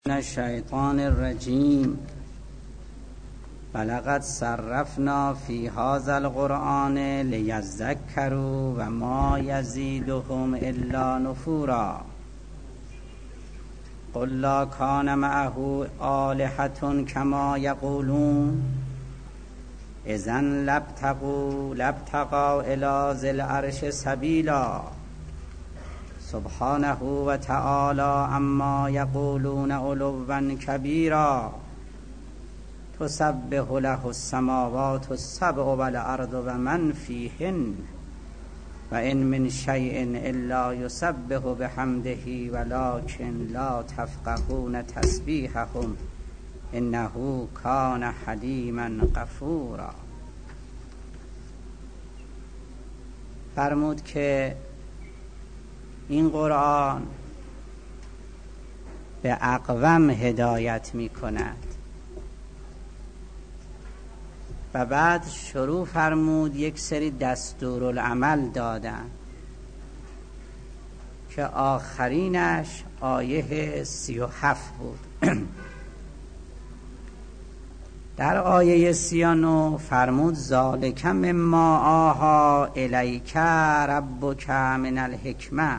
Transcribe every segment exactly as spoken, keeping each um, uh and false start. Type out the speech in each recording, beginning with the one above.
الشیطان الرجیم ولقد صرفنا فی هذا القرآن لیذکروا و ما یزیدهم الا نفورا قل لا کان معه آلهة کما یقولون اذا لابتغوا لابتغوا الی ذی العرش سبیلا سبحانه و تعالی عما یقولون علوا کبیرا تسبح له السماوات السبع والارض و من فیهن و ان من شیء الا یسبح بحمده ولکن لا تفقهون تسبیحهم انه کان حلیما غفورا. فرمود که این قرآن به اقوم هدایت می کند و بعد شروع فرمود یک سری دستورالعمل دادن که آخرینش آیه سی و هفت بود. در آیه سی و نه فرمود ذالک مما آها الیک ربک من الحکمه،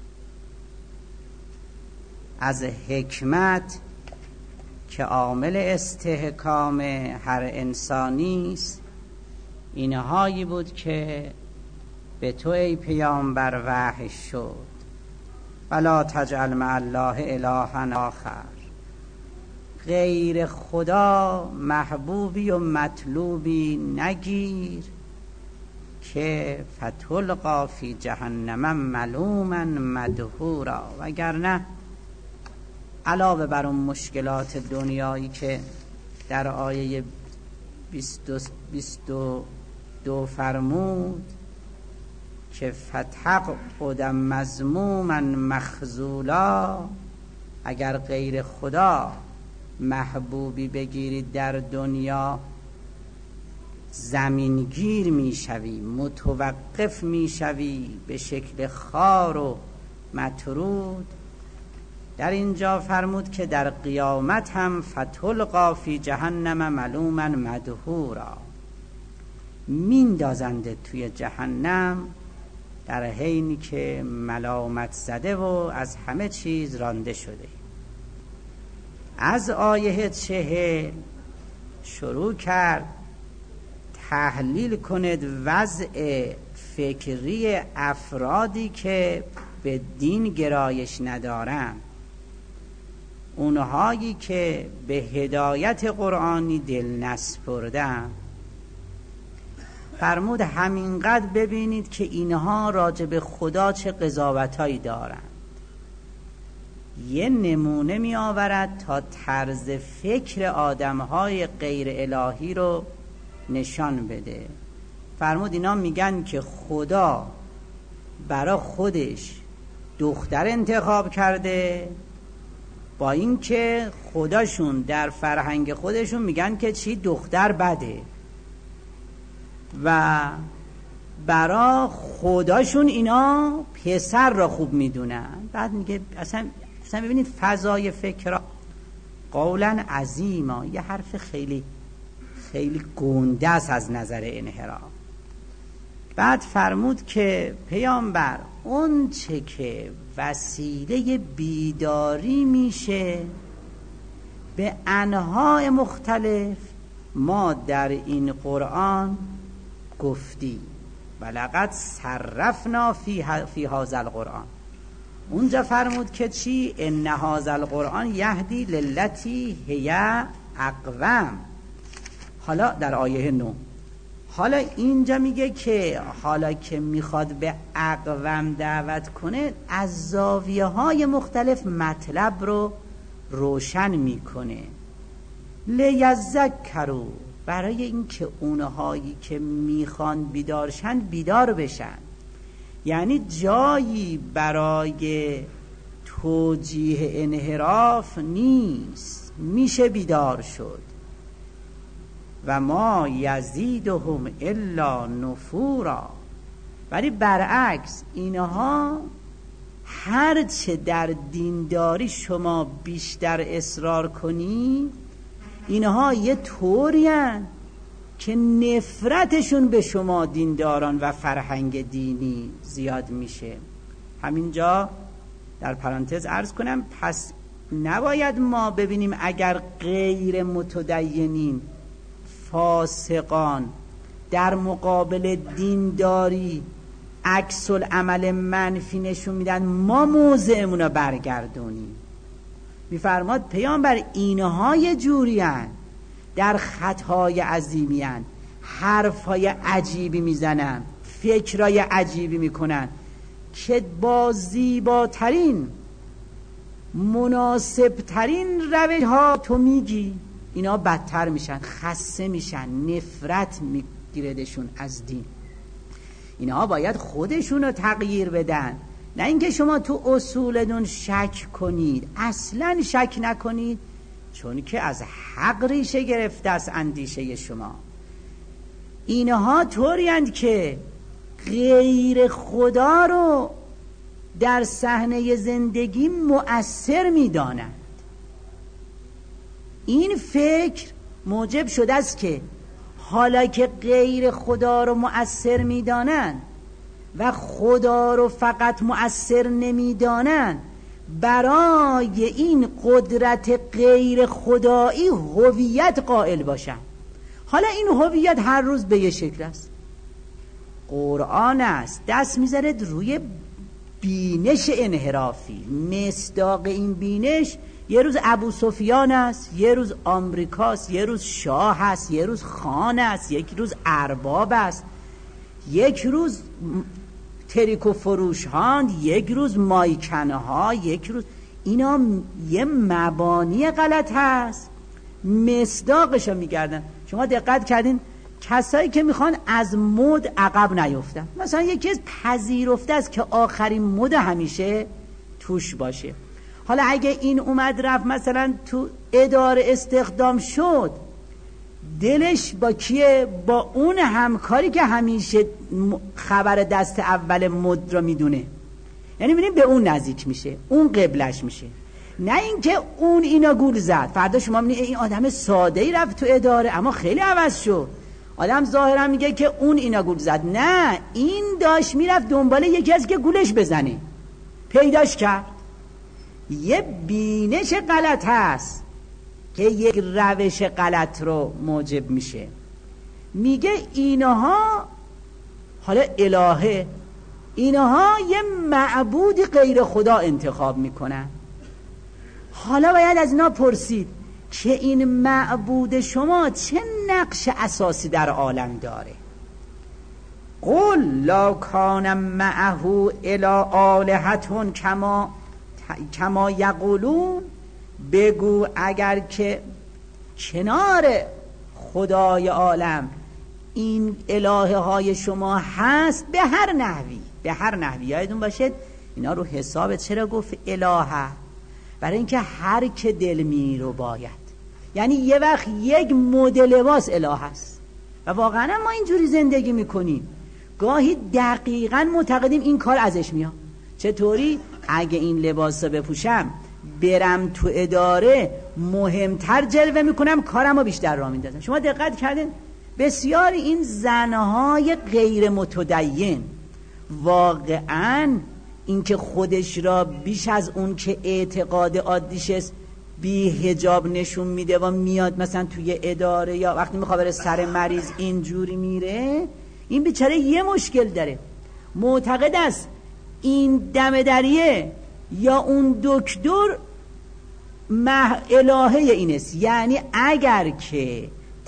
از حکمت که عامل استحکام هر انسانی است اینهایی بود که به تو ای پیامبر وحی شد. ولا تجعل مع الله الها آخر، غیر خدا محبوبی و مطلوبی نگیر که فتلقا فی جهنم ملوما مدحورا، وگرنه علاوه بر اون مشکلات دنیایی که در آیه بیست و دو فرمود که فتقعد مذموما مخذولا، اگر غیر خدا محبوبی بگیرید در دنیا زمینگیر میشوی، متوقف میشوی به شکل خار و مطرود. در اینجا فرمود که در قیامت هم فتلقا فی جهنم ملوما مدحورا، میندازنده توی جهنم در حینی که ملامت زده و از همه چیز رانده شده. از آیه چهل شروع کرد تحلیل کند وضع فکری افرادی که به دین گرایش ندارن، اونهایی که به هدایت قرآنی دل نسپردن. فرمود همینقدر ببینید که اینها راجع به خدا چه قضاوتایی دارند. یه نمونه می آورد تا طرز فکر آدمهای غیر الهی رو نشان بده. فرمود اینا میگن که خدا برای خودش دختر انتخاب کرده، با اینکه خداشون در فرهنگ خودشون میگن که چی دختر بده و برای خداشون اینا پسر را خوب میدونن. بعد میگه اصلا اصلا ببینید فضای فکر قولا عظیما، یه حرف خیلی خیلی گنده است از نظر انحراف. بعد فرمود که پیامبر اون چه که وسیله بیداری میشه به انواع مختلف ما در این قرآن گفتی. ولقد صرفنا فی فی هذا القرآن، اونجا فرمود که چی؟ ان هذا القرآن یهدی للتی هی اقوم. حالا در آیه نه حالا اینجا میگه که حالا که میخواد به اقوم دعوت کنه از زاویه های مختلف مطلب رو روشن میکنه. لیذکروا، برای اینکه اونهایی که میخوان بیدارشن بیدار بشن. یعنی جایی برای توجیه انحراف نیست، میشه بیدار شد. و ما یزیدهم الا نفورا، ولی برعکس اینها هرچه در دینداری شما بیشتر اصرار کنی، اینها یه طوری هن که نفرتشون به شما دینداران و فرهنگ دینی زیاد میشه. همینجا در پرانتز عرض کنم، پس نباید ما ببینیم اگر غیر متدینین، فاسقان در مقابل دینداری عکس العمل منفی نشون میدن، ما موضعمون رو برگردونیم. میفرماد پیامبر اینها یه جوری هن، در خطای عظیمی هن، حرفای عجیبی میزنن، فکرای عجیبی میکنن که با زیباترین مناسبترین روش ها تو میگی اینا بدتر میشن، خسته میشن، نفرت میگیردشون از دین. اینا باید خودشون رو تغییر بدن، نه اینکه شما تو اصولتون شک کنید. اصلا شک نکنید، چون که از حق ریشه گرفته است اندیشه شما. اینها طوری‌اند که غیر خدا رو در صحنه زندگی مؤثر می‌دانند. این فکر موجب شده است که حالا که غیر خدا رو مؤثر می‌دانند و خدا رو فقط مؤثر نمی‌دانند، برای این قدرت غیر خدایی هویت قائل باشند. حالا این هویت هر روز به یه شکل است. قرآن است دست می‌ذاره روی بینش انحرافی. مصداق این بینش یه روز ابو سفیان است، یه روز آمریکاست، یه روز شاه است، یه روز خان است، یک روز ارباب است، یک روز تریکو فروش ها، یک روز مایکنه ها، یک روز. اینا یه مبانی غلط هست، مصداقش رو میگردن. شما دقت کردین کسایی که میخوان از مد عقب نیفتن، مثلا یکی از پذیرفته است که آخرین مد همیشه توش باشه. حالا اگه این اومد رفت مثلا تو اداره استخدام شد، دلش با کیه؟ با اون همکاری که همیشه خبر دست اول مد رو میدونه، یعنی میبینیم به اون نزدیک میشه، اون قبلش میشه. نه اینکه اون اینا گول زد، فردا شما میبینید این آدم ساده ای رفت تو اداره اما خیلی عوض شد. آدم ظاهرا میگه که اون اینا گول زد، نه، این داشت میرفت دنبال یکی از که گولش بزنه، پیداش کرد. یه بینش غلط هست که یک روش غلط رو موجب میشه. میگه اینها حالا الهه، اینها یه معبود غیر خدا انتخاب میکنن. حالا باید از اینا پرسید که این معبود شما چه نقش اساسی در عالم داره؟ قل لا کان معه الی آلهة کما کما یقولون، بگو اگر که کنار خدای عالم این الهه های شما هست به هر نحوی، به هر نحوی. یادتون باشه اینا رو حساب چرا گفت الهه؟ برای اینکه هر که دل می رو باید، یعنی یه وقت یک مدل لباس اله است و واقعا ما اینجوری زندگی میکنیم، گاهی دقیقاً معتقدیم این کار ازش میاد. چطوری؟ اگه این لباس رو بپوشم برم تو اداره مهمتر جلوه میکنم، کارم رو بیشتر راه میندازم. شما دقت کردین بسیار این زنهای غیر متدین واقعاً این که خودش را بیش از اون که اعتقاد عادیش است بی حجاب نشون میده و میاد مثلا توی اداره یا وقتی میخواد بره سر مریض اینجوری میره، این بیچاره یه مشکل داره. معتقد است این دم دریه یا اون دکتر مح الهه این است، یعنی اگر که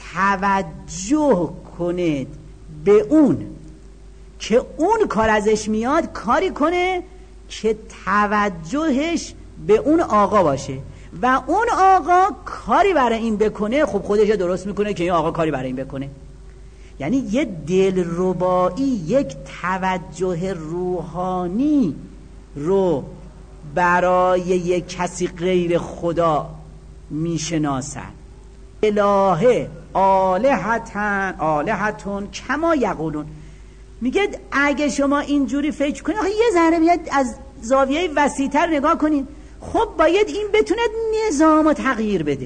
توجه کنید به اون که اون کار ازش میاد، کاری کنه که توجهش به اون آقا باشه و اون آقا کاری برای این بکنه، خب خودش درست میکنه که این آقا کاری برای این بکنه. یعنی یه دلربایی، یک توجه روحانی رو برای یک کسی غیر خدا میشناسن. الهه آلهتن آلهتون کما یقولون. میگه اگه شما اینجوری فکر کنید، آخه یه ذره بیاد از زاویه وسیع‌تر نگاه کنید. خب باید این بتونه نظام رو تغییر بده.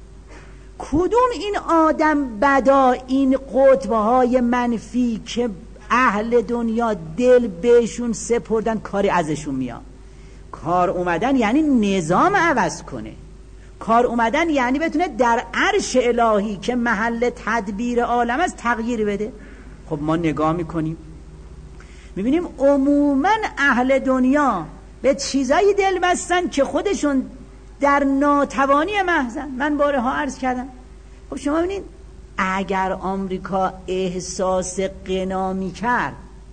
کدوم این آدم بدا، این قطب‌های منفی که اهل دنیا دل بهشون سپردن کاری ازشون میاد؟ کار اومدن یعنی نظام عوض کنه. کار اومدن یعنی بتونه در عرش الهی که محل تدبیر عالم است تغییر بده. خب ما نگاه میکنیم میبینیم عموما اهل دنیا به چیزایی دل بستن که خودشون در ناتوانی محضن. من بارها عرض کردم. خب شما ببینید اگر آمریکا احساس غنا میکرد،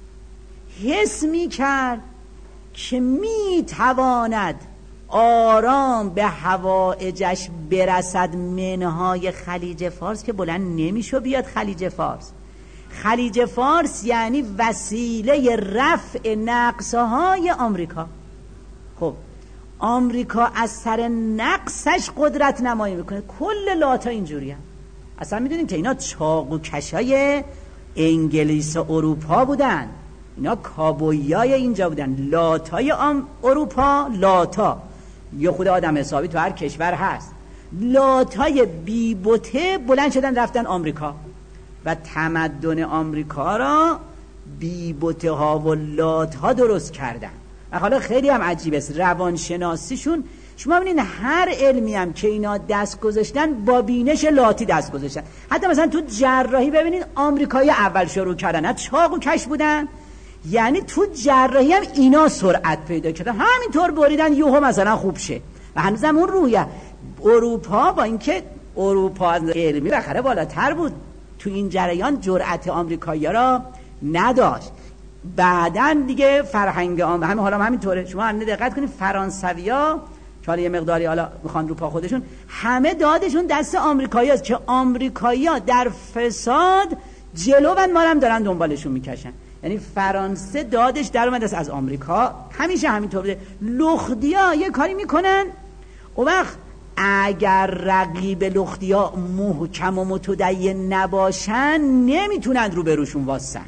حس میکرد که میتواند آرام به حوائجش برسد منهای خلیج فارس، که بلند نمیشو بیاد خلیج فارس. خلیج فارس یعنی وسیله رفع نقصهای آمریکا. خب آمریکا از سر نقصش قدرت نمایی میکنه. کل لاتا اینجوری هم. اصلا میدونیم که اینا چاقو کشای انگلیس و اروپا بودن، اینا کابویای اینجا بودن. لاتای آم اروپا، لاتا یه خود آدم حسابی تو هر کشور هست. لاتای بیبوته بلند شدن رفتن آمریکا و تمدن آمریکا را بیبوته ها و لات ها درست کردن. و حالا خیلی هم عجیب است روانشناسیشون. شما ببینید هر علمی هم که اینا دست گذاشتن با بینش لاتی دست گذاشتن. حتی مثلا تو جراحی ببینید آمریکایی اول شروع کردن، نه چاقو کش بودن. یعنی تو جراحی هم اینا سرعت پیدا کردن، همینطور بریدن یهو مثلا خوب شه. و هنوزم اون رویه. اروپا با اینکه اروپا از علمی بخره بالاتر بود، تو این جریان جرأت آمریکایی‌ها را نداشت. بعدن دیگه فرهنگ آم همین حالا همینطوره. شما الان دقت کنید فرانسویا که حالا یه مقداری حالا میخوان رو پا خودشون، همه دادشون دست آمریکایی‌ها است که آمریکایی‌ها در فساد جلوون ما هم دارن دنبالشون میکشن. یعنی فرانسه دادش در اومد از آمریکا، همیشه همینطور بوده. لخدیا یه کاری میکنن، اون وقت اگر رقیب لختیا محکم و متدین نباشن نمیتونن رو بروشون واسن.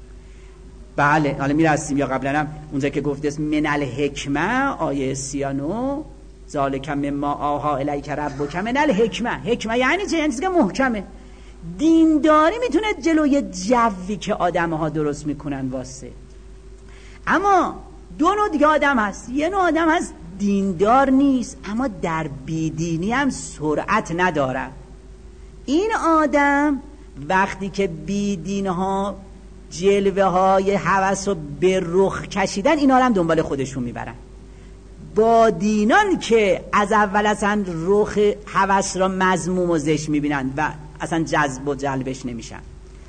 بله حالا میرسیم. یا قبلا هم اونجا که گفته است من الحکمه آیه سیانو ذالک مما آها الیک ربک من الحکمه. حکمه یعنی چه؟ یعنی چیزی که محکمه. دینداری میتونه جلوی جوی که آدم ها درست میکنن واسه. اما دو نوع دیگه آدم هست. یه نوع آدم هست دیندار نیست اما در بیدینی هم سرعت نداره. این آدم وقتی که بیدین ها جلوه های هوس رو به رخ کشیدن، اینا هم دنبال خودشون میبرن. با دینان که از اول اصلا رخ هوس را مذموم و زشت میبینن و اصلا جذب و جلبش نمیشن.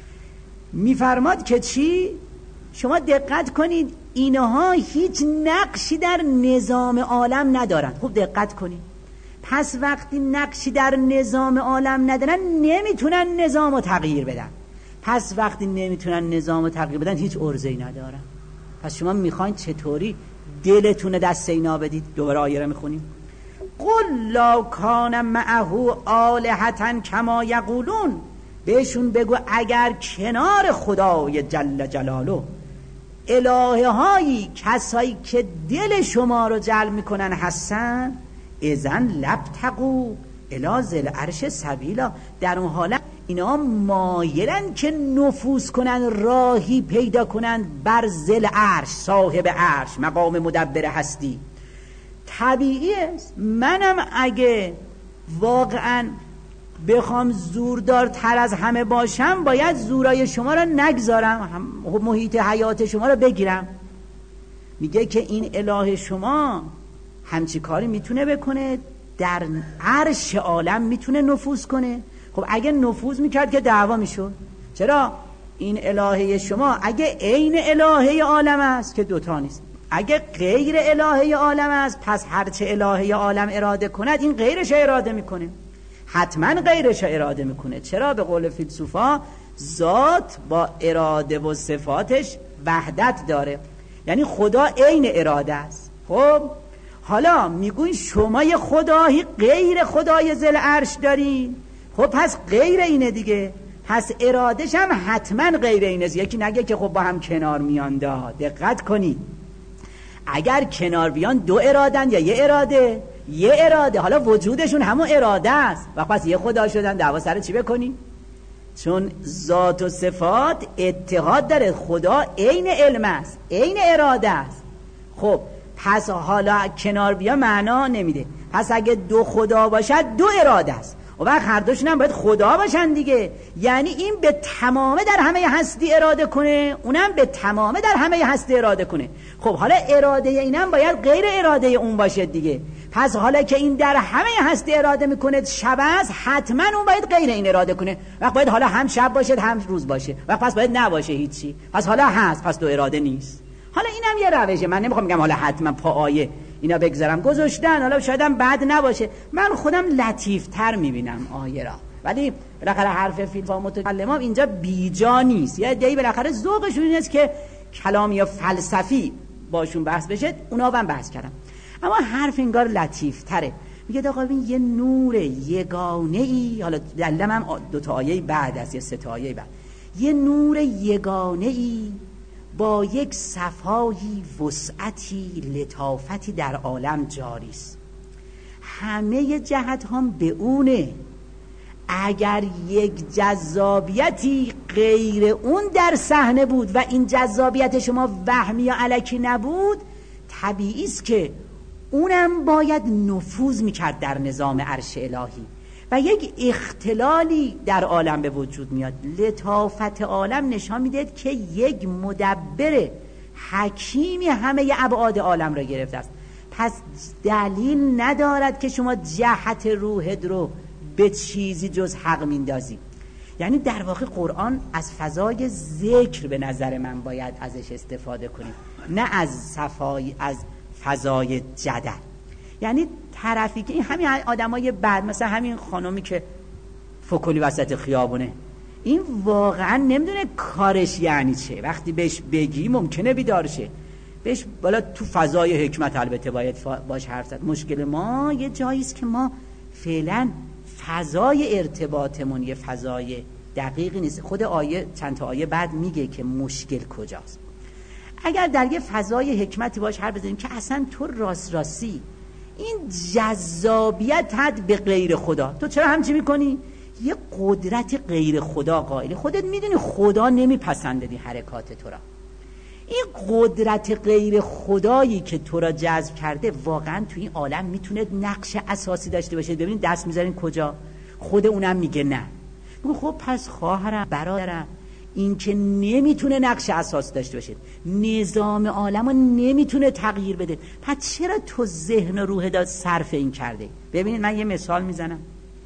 میفرماد که چی؟ شما دقت کنید اینها هیچ نقشی در نظام عالم ندارن. خوب دقت کنید. پس وقتی نقشی در نظام عالم ندارن نمیتونن نظام رو تغییر بدن. پس وقتی نمیتونن نظام رو تغییر بدن هیچ عرضه‌ای ندارن. پس شما میخواین چطوری دلتون دست اینا بدید؟ دوباره آیه رو میخونیم. قل لا کان معه آلهة کما یقولون. بهشون بگو اگر کنار خدای جل جلاله الهه هایی، کسایی که دل شما رو جلب میکنن هستن، اذن لبتقوا الی ذی العرش سبیلا. در اون حالت اینا مایلن که نفوذ کنن، راهی پیدا کنن بر ذی العرش، صاحب عرش، مقام مدبر هستی. طبیعی است. منم اگه واقعا بخوام زوردارتر از همه باشم باید زورای شما را نگذارم، محیط حیات شما را بگیرم. میگه که این اله شما همچی کاری میتونه بکنه، در عرش عالم میتونه نفوذ کنه. خب اگه نفوذ میکرد که دعوا میشد. چرا؟ این الهه شما اگه عین الهه عالم است که دوتا نیست، اگه غیر الهه عالم است پس هرچه الهه عالم اراده کند این غیرش اراده میکنه، حتما غیرش اراده میکنه. چرا؟ به قول فیلسوفا ذات با اراده و صفاتش وحدت داره، یعنی خدا عین اراده است. خب حالا میگوین شما یه خدایی غیر خدای ذی العرش داری، خب پس غیر اینه دیگه، پس ارادش هم حتما غیر اینه. یکی نگه که خب با هم کنار میان. دا دقت کنید اگر کنار بیان دو ارادن یا یه اراده؟ یه اراده. حالا وجودشون همون اراده است و پس یه خدا شدن، دعوا سر چی بکنی؟ چون ذات و صفات اتحاد داره. خدا عین علم است، عین اراده است. خب پس حالا کنار بیا معنا نمیده. پس اگه دو خدا باشد دو اراده است و وقت هر دوشون هم باید خدا باشن دیگه. یعنی این به تمامه در همه هستی اراده کنه، اونم به تمامه در همه هستی اراده کنه. خب حالا اراده اینم باید غیر اراده اون باشه دیگه. پس حالا که این در همه هستی اراده میکنه شب است، حتما اون باید غیر این اراده کنه. وقت باید حالا هم شب باشه هم روز باشه، وقت پس باید نباشه هیچی. پس حالا هست، پس دو اراده نیست. حالا اینم یه روشه. من نمیخوام بگم حالا حتما پا آیه اینا بگذارم گذاشتن، حالا شاید هم بد نباشه. من خودم لطیفتر میبینم آیه را، ولی بالاخره حرف فیلسوف متکلمام اینجا بیجا نیست. یه دی بالاخره ذوقشون اینه که کلامی یا فلسفی باشون بحث بشه، اونا هم بحث کردم. اما حرف انگار لطیفتره. میگه آقا ببین یه نور یگانه ای، حالا دلیلم هم دو تا آیه بعد است یا سه تا آیه بعد، یه نور یگانه ای با یک صفایی، وسعتی، لطافتی در عالم جاری است. همه جهت هم به اونه. اگر یک جذابیتی غیر اون در صحنه بود و این جذابیت شما وهمی یا الکی نبود، طبیعی است که اونم باید نفوذ میکرد در نظام عرش الهی و یک اختلالی در عالم به وجود میاد. لطافت عالم نشان میده که یک مدبر حکیمی همه ابعاد عالم را گرفته است. پس دلیل ندارد که شما جهت روحت رو به چیزی جز حق میندازی. یعنی در واقع قرآن از فضای ذکر به نظر من باید ازش استفاده کنیم، نه از صفای از فضای جدل. یعنی طرفی که همین آدمای بد، مثلا همین خانومی که فکلی وسط خیابونه، این واقعا نمیدونه کارش یعنی چه. وقتی بهش بگی ممکنه بیدار شه. بهش بالا تو فضای حکمت البته باید باش حرف زد. مشکل ما یه جایی است که ما فعلا فضای ارتباطمون یه فضای دقیقی نیست. خود آیه چند تا آیه بعد میگه که مشکل کجاست. اگر در یه فضای حکمتی باش حرف بزنیم که اصلا تو راست راستی این جذابیت حد به غیر خدا، تو چرا همچی میکنی؟ یه قدرت غیر خدا قائلی. خودت میدونی خدا نمیپسنده دی حرکات تو را. این قدرت غیر خدایی که تو را جذب کرده واقعا تو این عالم میتونه نقش اساسی داشته باشه. ببینید دست میذارین کجا؟ خود اونم میگه نه. بگو خب پس خواهرم، برادرم، این که نمیتونه نقش اساس داشته باشه، نظام عالم رو نمیتونه تغییر بده، پس چرا تو ذهن و روح داد صرف این کرده؟ ببینید من یه مثال میزنم.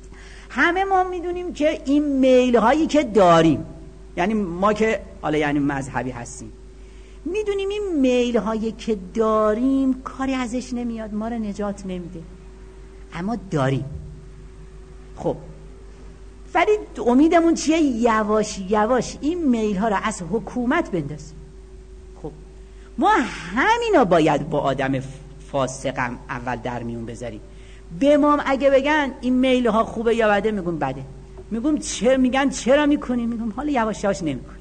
همه ما میدونیم که این میل هایی که داریم، یعنی ما که حالا یعنی مذهبی هستیم، میدونیم این میل هایی که داریم کاری ازش نمیاد، ما رو نجات نمیده، اما داریم. خب ولی امیدمون چیه؟ یواش یواش این میل ها را از حکومت بندازیم. خب ما همینا باید با آدم فاسقم اول در میون بذاریم. به ما اگه بگن این میل ها خوبه یا بده، میگم بده. میگم چرا؟ میگن چرا میکنی؟ میگم حالا یواش یواش نمیکنی.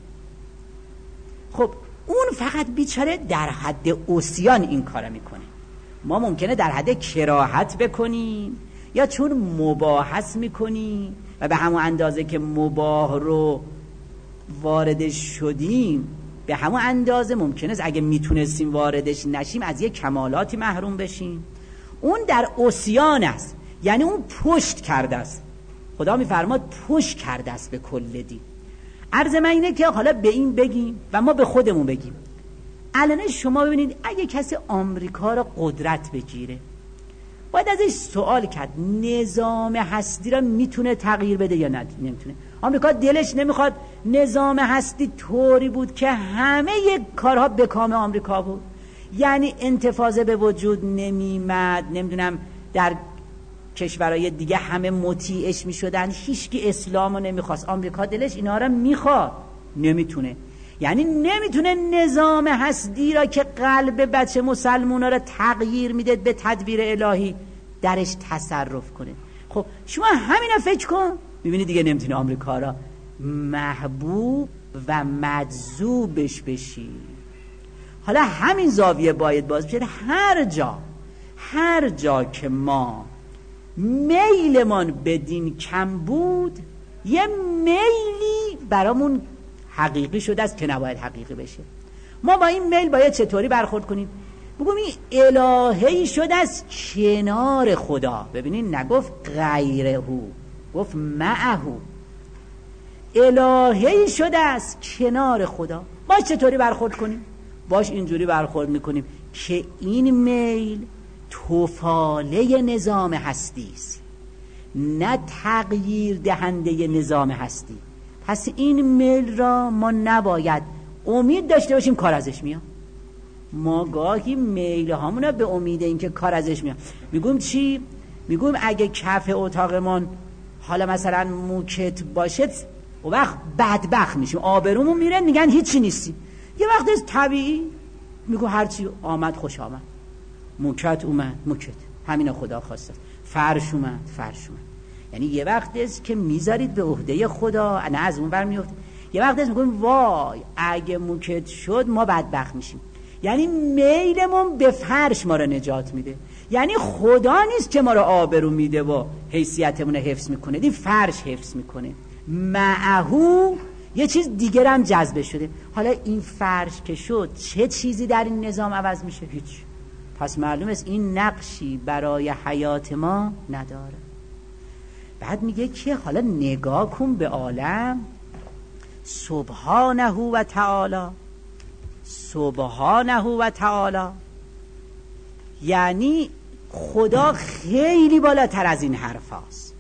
خب اون فقط بیچاره در حد عصیان این کارو میکنه. ما ممکنه در حد کراهت بکنیم یا چون مباحث میکنیم و به همون اندازه که مباح رو واردش شدیم به همون اندازه ممکنه اگه میتونستیم واردش نشیم از یک کمالاتی محروم بشیم. اون در عصیان است، یعنی اون پشت کرده است. خدا میفرماد پشت کرده است به کل دین. عرض من اینه که حالا به این بگیم و ما به خودمون بگیم. الان شما ببینید اگه کسی آمریکا رو قدرت بگیره، باید ازش سوال کرد نظام هستی را میتونه تغییر بده یا نه؟ نمیتونه. آمریکا دلش نمیخواد نظام هستی طوری بود که همه یک کارها به کام آمریکا بود، یعنی انتفاضه به وجود نمیمد، نمیدونم در کشورهای دیگه همه مطیعش میشدن، هیچکی اسلامو نمیخواست. آمریکا دلش اینا را میخواد، نمیتونه. یعنی نمیتونه نظام هستی را که قلب بچه مسلمونا را تغییر میده به تدبیر الهی درش تصرف کنه. خب شما همینا فکر کن، میبینی دیگه نمیتونه آمریکا را محبوب و مجذوبش بشی. حالا همین زاویه باید باز بشه. هر جا هر جا که ما میلمان به دین کم بود، یه میلی برامون حقیقی شده است که نباید حقیقی بشه. ما با این میل باید چطوری برخورد کنیم؟ بگم این الهی شده از کنار خدا. ببینید نگفت غیره، گفت معه. الهی شده از کنار خدا. باش چطوری برخورد کنیم؟ باش اینجوری برخورد میکنیم که این میل توفاله نظام هستی است، نه تغییر دهنده نظام هستی. پس این میل را ما نباید امید داشته باشیم کار ازش میاد. ما گاهی میل هامون به امید اینکه کار ازش میاد میگم چی؟ میگم اگه کف اتاقمون حالا مثلا موکت باشه و وقت بدبخت میشیم، آبرومون میره، میگن هیچی نیستی. یه وقت از طبیعی میگو هرچی آمد خوش آمد، موکت اومد موکت، همین خدا خواسته، فرش اومد فرش اومد. یعنی یه وقت است که میذارید به عهده خدا، نه از اون بر میفته. یه وقت است میگیم وای اگه موکت شد ما بدبخت میشیم. یعنی میلمون به فرش ما رو نجات میده. یعنی خدا نیست که ما رو آبرو میده و حیثیتمون رو حفظ میکنه، این فرش حفظ میکنه. معهو یه چیز دیگر هم جذبه شده. حالا این فرش که شد چه چیزی در این نظام عوض میشه؟ هیچ. پس معلوم است این نقشی برای حیات ما نداره. بعد میگه که حالا نگاه کن به عالم، سبحانه و تعالی، سبحانه و تعالی، یعنی خدا خیلی بالاتر از این حرف هاست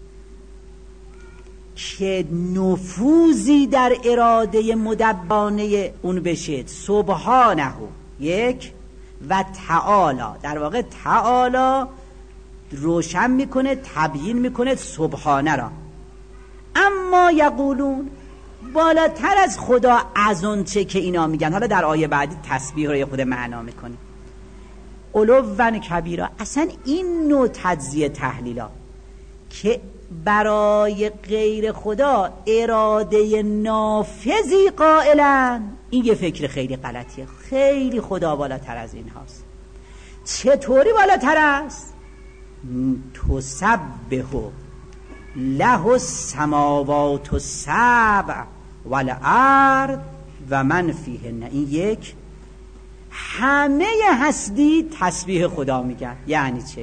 که نفوذی در اراده مدبانه اون بشه. سبحانه یک و تعالی، در واقع تعالی روشن میکنه، تبیین میکنه سبحانه را. اما یقولون، بالاتر از خدا از اون چه که اینا میگن. حالا در آیه بعدی تسبیح رو خود معنا میکنه. علوًا کبیرا. اصلا این نوع تجزیه تحلیلا که برای غیر خدا اراده نافذی قائلن، این یه فکر خیلی غلطیه. خیلی خدا بالاتر از این هاست. چطوری بالاتر است؟ تسبح له السماوات السبع والارض و من فیهن. این یک، همه هستی تسبیح خدا میگن. یعنی چه؟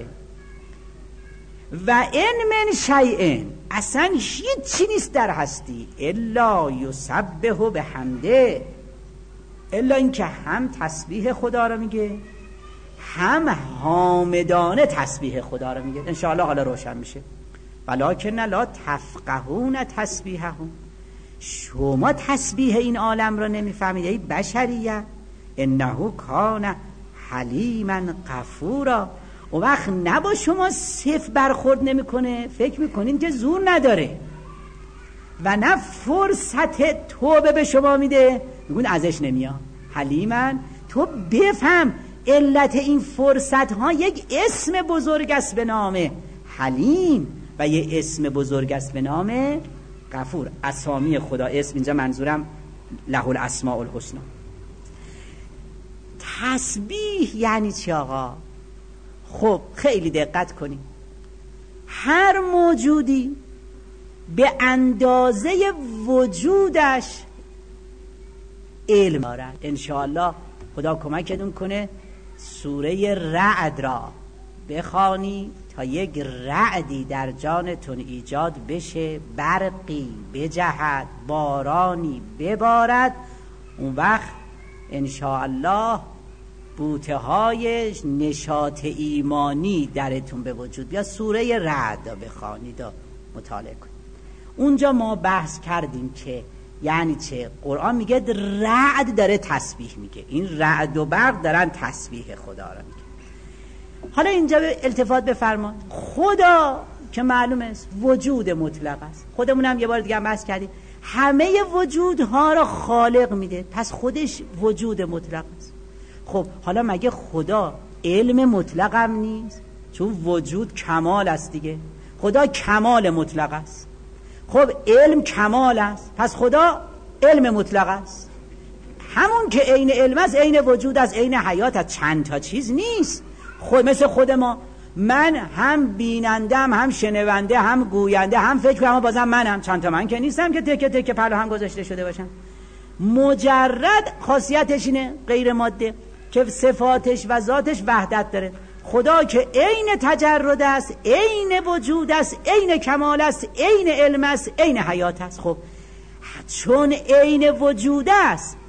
و ان من شیء، اصلا هیچی نیست در هستی الا یسبح بحمده، الا این که هم تسبیح خدا رو میگه، هم حامدانه تسبیح خدا رو میگه. انشاءالله حالا روشن میشه. ولکن لا تفقهون تسبیحهم، شما تسبیح این عالم رو نمیفهمید ای بشریه. انه کان حلیما غفورا. اون وقت نه با شما صفر برخورد نمیکنه، فکر میکنین که زور نداره، و نه فرصت توبه به شما میده، میگون ازش نمیاد. حلیما، تو بفهم علت این فرصت ها یک اسم بزرگ است به نام حلیم و یه اسم بزرگ است به نام غفور. اسامی خدا، اسم اینجا منظورم له الاسماء الحسنا. تسبیح یعنی چی آقا؟ خب خیلی دقت کنیم. هر موجودی به اندازه وجودش علم دارد. انشاءالله خدا کمکتون کنه سوره رعد را بخوانی تا یک رعدی در جانتون ایجاد بشه، برقی بجهد، بارانی ببارد. اون وقت انشاءالله بوته های نشاط ایمانی درتون به وجود بیا. سوره رعد را بخوانید و مطالعه کنید. اونجا ما بحث کردیم که یعنی چه. قرآن میگه رعد داره تسبیح میگه، این رعد و برق دارن تسبیح خدا را میگه. حالا اینجا التفات بفرما، خدا که معلوم است وجود مطلق است، خودمون هم یه بار دیگه هم بحث کردیم همه وجودها را خالق میده، پس خودش وجود مطلق است. خب حالا مگه خدا علم مطلق هم نیست؟ چون وجود کمال است دیگه، خدا کمال مطلق است. خب علم کمال است، پس خدا علم مطلق است. همون که عین علم است، عین وجود است، عین حیات است، چند تا چیز نیست. خود مثل خود ما، من هم بینندم، هم شنونده، هم گوینده، هم فکر کنم، اما بازم منم. چند تا من که نیستم که تکه تکه پلو هم گذاشته شده باشم. مجرد خاصیتش اینه، غیر ماده، که صفاتش و ذاتش وحدت داره. خدا که عین تجرد است، عین وجود است، عین کمال است، عین علم است، عین حیات است. خب چون عین وجود است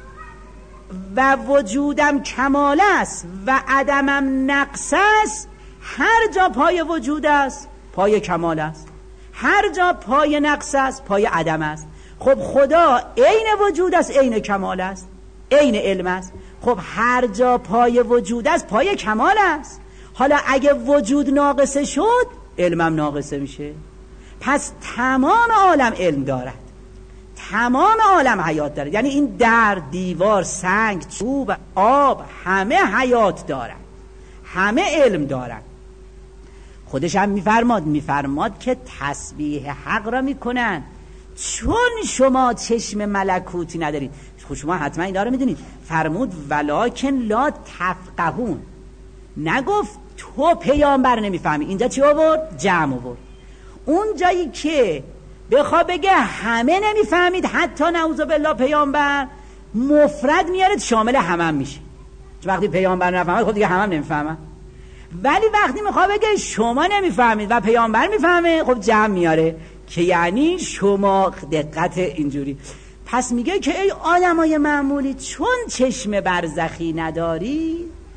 و وجودم کمال است و عدمم نقص است، هر جا پای وجود است پای کمال است، هر جا پای نقص است پای عدم است. خب خدا عین وجود است، عین کمال است، عین علم است. خب هر جا پای وجود است پای کمال است. حالا اگه وجود ناقصه شد، علمم ناقصه میشه. پس تمام عالم علم دارد، تمام عالم حیات دارد. یعنی این در، دیوار، سنگ، چوب، آب، همه حیات دارد، همه علم دارد. خودش هم میفرماد میفرماد که تسبیح حق را میکنن چون شما چشم ملکوتی ندارید. خب شما حتما اینا رو میدونید. فرمود ولکن لا تفقهون. نگفت تو پیامبر نمیفهمی. اینجا چی آورد؟ جمع آورد. اون جایی که بخوا بگه همه نمیفهمید، حتی نعوذ بالله پیامبر، مفرد میاره شامل همه هم میشه. وقتی پیامبر نفهمه خب دیگه همه هم نمیفهمن. ولی وقتی میخواد بگه شما نمیفهمید و پیامبر میفهمه، خب جمع میاره که یعنی شما. دقت اینجوری. پس میگه که ای آدمای معمولی، چون چشم برزخی نداری،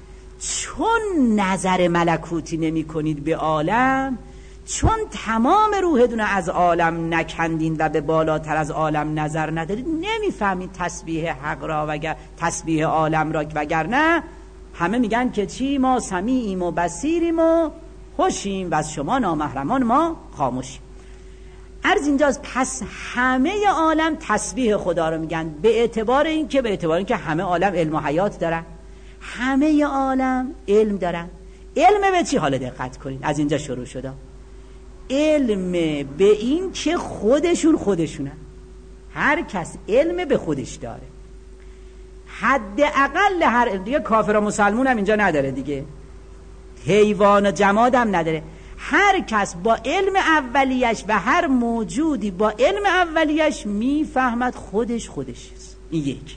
چون نظر ملکوتی نمی کنید به عالم، چون تمام روحتون از عالم نکندین و به بالاتر از عالم نظر ندارید، نمیفهمید تسبیح حق را وگر تسبیح عالم را، وگرنه همه میگن که چی؟ ما سمیعیم و بصیریم و خوشیم و از شما نامحرمان ما خاموشیم. عرض اینجاست. پس همه عالم تسبیح خدا رو میگن، به اعتبار این که به اعتبار این که همه عالم علم و حیات دارن، همه عالم علم دارن. علم به چی؟ حالا دقت کنین، از اینجا شروع شده. علم به این که خودشون خودشونن. هر کس علم به خودش داره. حد اقل هر علم دیگه. کافر و مسلمون هم اینجا نداره دیگه، حیوان و جماد هم نداره. هر کس با علم اولیش و هر موجودی با علم اولیش میفهمد خودش خودش است. این یک.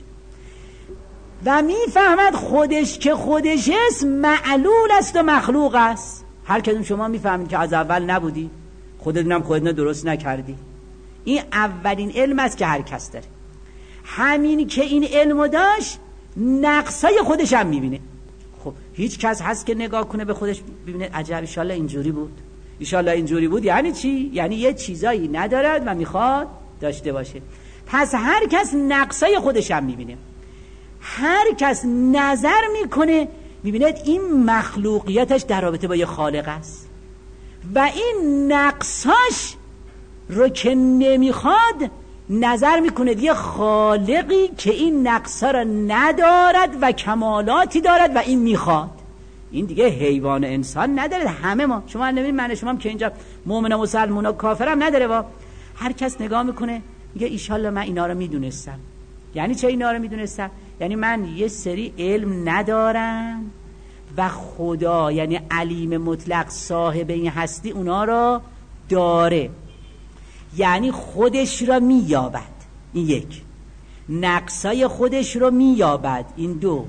و میفهمد خودش که خودش است معلول است و مخلوق است. هر کدوم شما میفهمید که از اول نبودی، خودتونم خودتون درست نکردی. این اولین علم است که هر کس داره. همین که این علمو داشت، نقصای خودش هم میبینه. خب هیچ کس هست که نگاه کنه به خودش ببینه عجب ایشالله اینجوری بود، ایشالله اینجوری بود؟ یعنی چی؟ یعنی یه چیزایی ندارد و میخواد داشته باشه. پس هر کس نقصای خودش هم میبینه. هر کس نظر میکنه میبینه این مخلوقیتش در رابطه با یه خالق است و این نقصاش رو که نمیخواد نظر میکنه یه خالقی که این نقصا رو ندارد و کمالاتی دارد و این میخواد. این دیگه حیوان انسان نداره. همه ما، شما نمیدونید من شما هم که اینجا مؤمن و مسلمان و کافر هم نداره. با هر کس نگاه میکنه میگه ایشالله من اینا رو میدونستم. یعنی چه اینا رو میدونستم؟ یعنی من یه سری علم ندارم و خدا یعنی علیم مطلق صاحب این هستی اونا رو داره، یعنی خودش را مییابد. این یک. نقصای خودش را مییابد. این دو.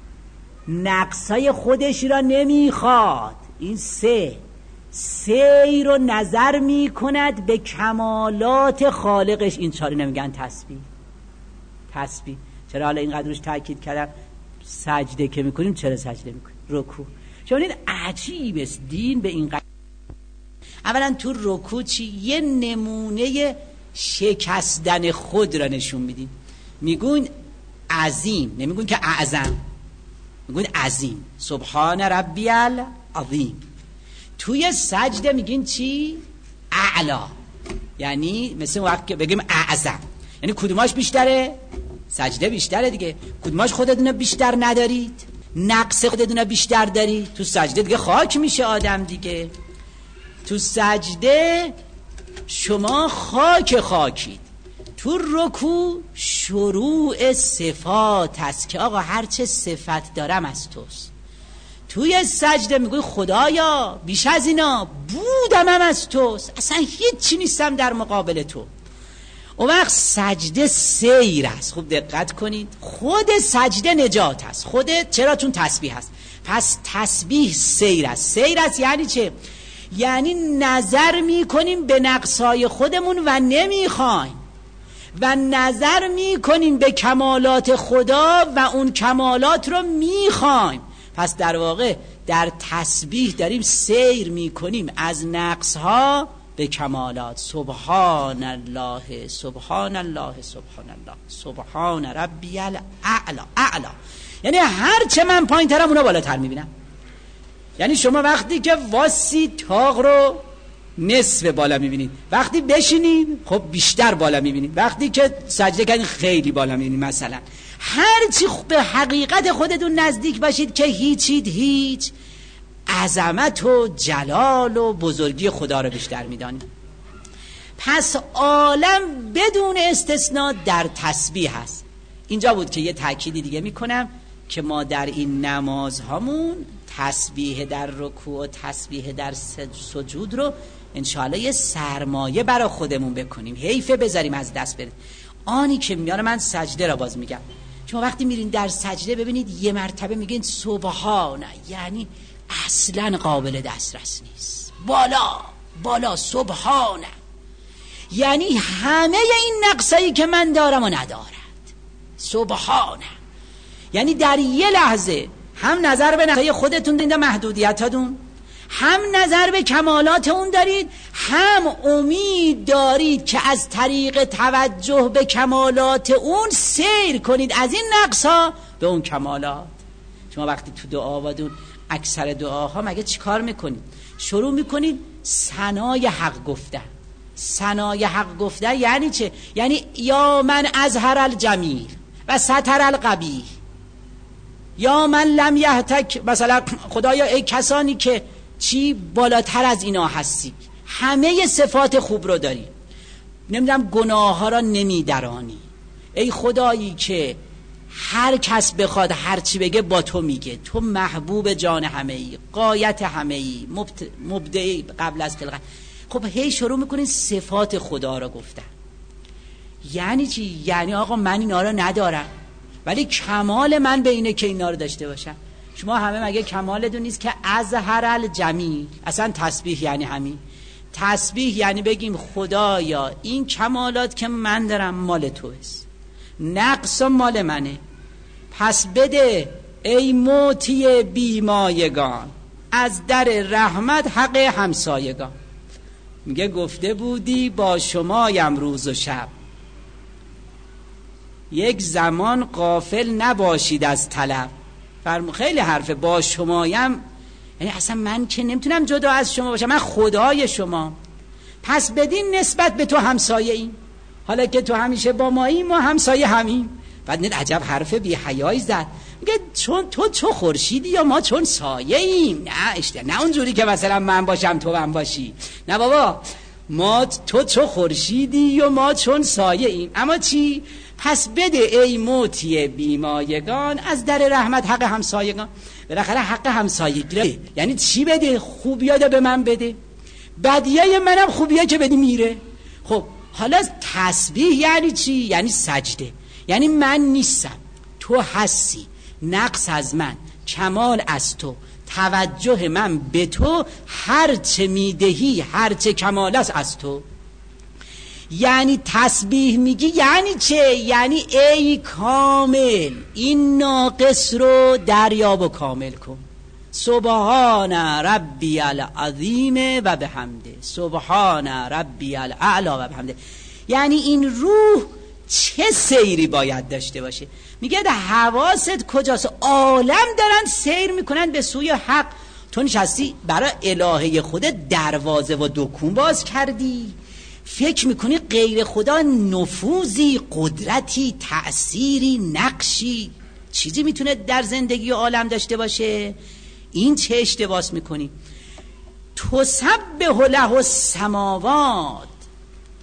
نقصای خودش را نمیخواد. این سه. سه رو نظر میکند به کمالات خالقش. این چاری نمیگن تسبیح. تسبیح. چرا حالا اینقدر روش تاکید کردم؟ سجده که میکنیم چرا سجده میکنیم؟ رکوع. شما این عجیب است دین به این قدر. اولا تو رکوع چی؟ یه نمونه شکستن خود را نشون میدین. میگون عظیم، نمیگون که اعظم، میگون عظیم. سبحان ربی العظیم. توی سجده میگین چی؟ اعلا. یعنی مثل وقت که بگیم اعظم، یعنی کدوماش بیشتره؟ سجده بیشتره دیگه. کدوماش خودتون بیشتر ندارید؟ نقص خودتون بیشتر دارید. تو سجده دیگه خاک میشه آدم دیگه. تو سجده شما خاک خاکید. تو رکوع شروع صفات است که آقا هرچه صفت دارم از توست. توی سجده میگوی خدایا بیش از اینا بودم هم از توست، اصلا هیچی نیستم در مقابل تو. اون وقت سجده سیر است. خوب دقت کنید، خود سجده نجات است. خود چرا؟ چون تسبیح است. پس تسبیح سیر است. سیر است یعنی چه؟ یعنی نظر میکنیم به نقصای خودمون و نمیخوایم و نظر میکنیم به کمالات خدا و اون کمالات رو میخوایم. پس در واقع در تسبیح داریم سیر میکنیم از نقصها به کمالات. سبحان الله سبحان الله سبحان الله سبحان ربی الاعلا. اعلا یعنی هر چه من پایین ترم اونا بالاتر میبینم. یعنی شما وقتی که واسی تاق رو نصف بالا میبینید، وقتی بشینید خب بیشتر بالا میبینید، وقتی که سجده کردید خیلی بالا میبینید. مثلا هر چی به حقیقت خودتون نزدیک باشید که هیچید هیچ، عظمت و جلال و بزرگی خدا رو بیشتر میدانید. پس عالم بدون استثناء در تسبیح هست. اینجا بود که یه تأکیدی دیگه میکنم که ما در این نمازهامون تسبیح در رکوع و تسبیح در سجود رو انشاءالله یه سرمایه برای خودمون بکنیم، حیفه بذاریم از دست بریم. آنی که میاره، من سجده را باز میگم، شما وقتی میرین در سجده ببینید یه مرتبه میگین سبحانه، یعنی اصلا قابل دسترس نیست، بالا بالا سبحانه، یعنی همه این نقصایی که من دارم و ندارد. سبحانه یعنی در یه لحظه هم نظر به نقصای خودتون دارید، محدودیتاتون، هم نظر به کمالات اون دارید، هم امید دارید که از طریق توجه به کمالات اون سیر کنید از این نقصا به اون کمالات. شما وقتی تو دعا وادون اکثر دعاها مگه چی کار میکنید؟ شروع میکنید ثنای حق گفتن. ثنای حق گفتن یعنی چه؟ یعنی یا من اظهر الجمیل و ستر القبیح، یا من لم یهتک، مثلا خدایا ای کسانی که چی بالاتر از اینا هستی، همه صفات خوب رو داری، نمیدونم گناه ها را نمیدرانی، ای خدایی که هر کس بخواد هر چی بگه با تو میگه، تو محبوب جان همه ای، غایت همه ای، مبدعی قبل از خلقت. خب هی شروع میکنین صفات خدا رو گفتن. یعنی چی؟ یعنی آقا من اینا رو ندارم ولی کمال من به اینه که اینا رو داشته باشم. شما همه مگه کمالتون نیست که اظهر الجمیل؟ اصلا تسبیح یعنی همین. تسبیح یعنی بگیم خدایا این کمالات که من دارم مال توست، نقص مال منه، پس بده ای موتی بیمایگان، از در رحمت حق همسایگان. میگه گفته بودی با شمایم روز و شب، یک زمان غافل نباشید از طلب. فرمو خیلی حرفه، با شمایم یعنی اصلا من که نمیتونم جدا از شما باشم، من خدای شما، پس بدین نسبت به تو همسایه ایم، حالا که تو همیشه با مایی ما همسایه همیم. بعد نه عجب حرف بی حیایی زد، میگه چون تو چو خورشیدی یا ما چون سایه ایم. نه اشته، نه اونجوری که مثلا من باشم تو من باشی، نه بابا، ما تو چو خورشیدی و ما چون سایه ایم. اما چی؟ پس بده ای موتی بیمایگان، از در رحمت حق همسایگان. بالاخره حق همسایگی یعنی چی بده؟ خوبیاده به من بده، بدیای منم خوبیه که بدی میره. خب حالا تسبیح یعنی چی؟ یعنی سجده، یعنی من نیستم، تو هستی، نقص از من، کمال از تو، توجه من به تو، هرچه میدهی هرچه کمال است از تو. یعنی تسبیح میگی یعنی چه؟ یعنی ای کامل این ناقص رو دریاب و کامل کن. سبحان ربی العظیم و بحمده، سبحان ربی الاعلا و بحمده. یعنی این روح چه سیری باید داشته باشه؟ میگه ده حواست کجاست؟ عالم دارن سیر میکنن به سوی حق، تو نشستی برای الهه خودت دروازه و دکون باز کردی، فکر میکنی غیر خدا نفوذی، قدرتی، تأثیری، نقشی، چیزی میتونه در زندگی و عالم داشته باشه؟ این چه اشتباس میکنی؟ تسبح له السماوات،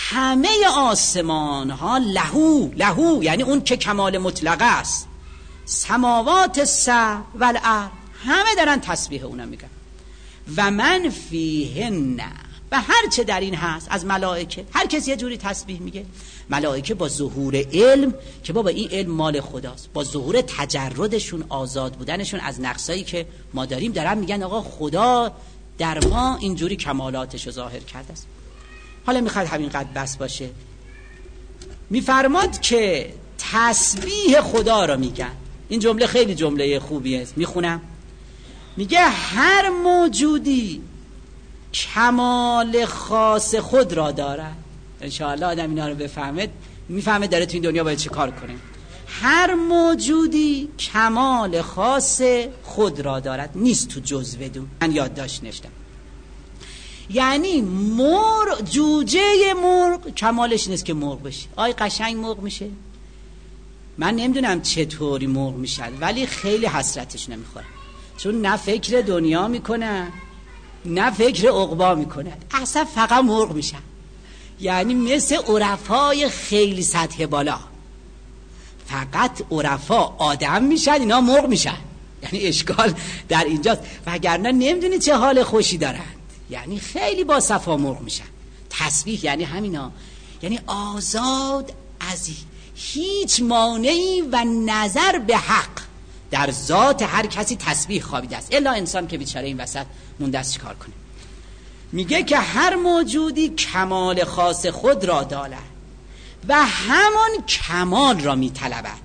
همه آسمان ها لهو، لهو یعنی اون که کمال مطلقه است، سماوات السبع و الارض همه دارن تسبیح اونم میگن، و من فیهن، و هر چه در این هست از ملائکه. هر کسی یه جوری تسبیح میگه. ملائکه با ظهور علم که بابا این علم مال خداست، با ظهور تجردشون، آزاد بودنشون از نقصایی که ما داریم، دارن میگن آقا خدا در ما اینجوری کمالاتشو ظاهر کرده است. حالا میخواد همینقدر بس باشه. میفرماد که تسبیح خدا را میگن. این جمله خیلی جمله خوبیه، میخونم. میگه هر موجودی کمال خاص خود را دارد. انشاءالله آدم اینا رو بفهمه، میفهمه داره تو این دنیا باید چه کار کنه. هر موجودی کمال خاص خود را دارد، نیست تو جزوه دون. من یادداشت نوشتم. یعنی مرغ، جوجه مرغ کمالش نیست که مرغ بشه. آی قشنگ مرغ میشه. من نمیدونم چطوری مرغ میشد، ولی خیلی حسرتش نمیخوره، چون نه فکر دنیا میکنه نه فکر عقبا میکنه، اصلا فقط مرغ میشن. یعنی مثل عرفای خیلی سطح بالا، فقط عرفا آدم میشن، اینا مرغ میشن. یعنی اشکال در اینجاست، وگرنه نمیدونی چه حال خوشی دارند. یعنی خیلی با صفا مرغ میشن. تسبیح یعنی همینا، یعنی آزاد از هیچ مانعی و نظر به حق در ذات هر کسی تسبیح خوابیده است، الا انسان که بیچاره این وسط مونده است چیکار کنه. میگه که هر موجودی کمال خاص خود را دارد و همان کمال را میطلبد،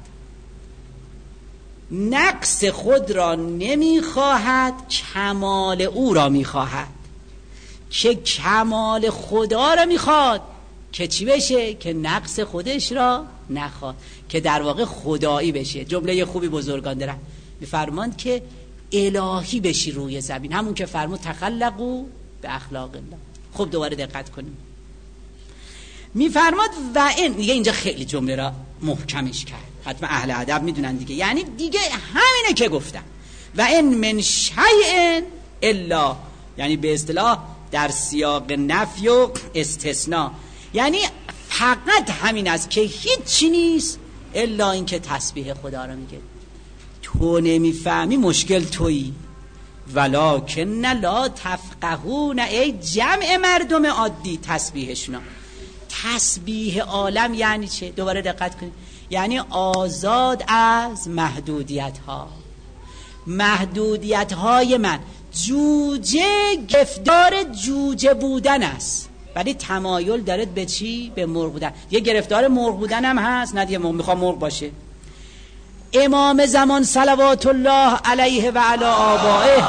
نقص خود را نمیخواهد، کمال او را میخواهد. که کمال خدا را میخواد که چی بشه؟ که نقص خودش را نخواد، که در واقع خدایی بشه. جمله خوبی بزرگان دارن، میفرماند که الهی بشی روی زمین، همون که فرمود تخلقوا به اخلاق الله. خب دوباره دقت کنیم. میفرماد و این دیگه اینجا خیلی جمله را محکمش کرد، حتما اهل ادب میدونن دیگه، یعنی دیگه همینه که گفتم. و این من شیء الا، یعنی به اصطلاح در سیاق نفی و استثناء، یعنی فقط همین است که هیچی نیست الا این که تسبیح خدا رو میگه. تو نمیفهمی مشکل تویی، ولکن لا تفقهون، ای جمع مردم عادی تسبیحشون. تسبیح عالم یعنی چه؟ دوباره دقت کنید. یعنی آزاد از محدودیت ها. محدودیت های من، جوجه گرفتار جوجه بودن است، ولی تمایل دارد به چی؟ به مرغ بودن. یه گرفتار مرغ بودن هم هست، نه دیگه میخوام مرغ باشه. امام زمان صلوات الله علیه و علی آبائه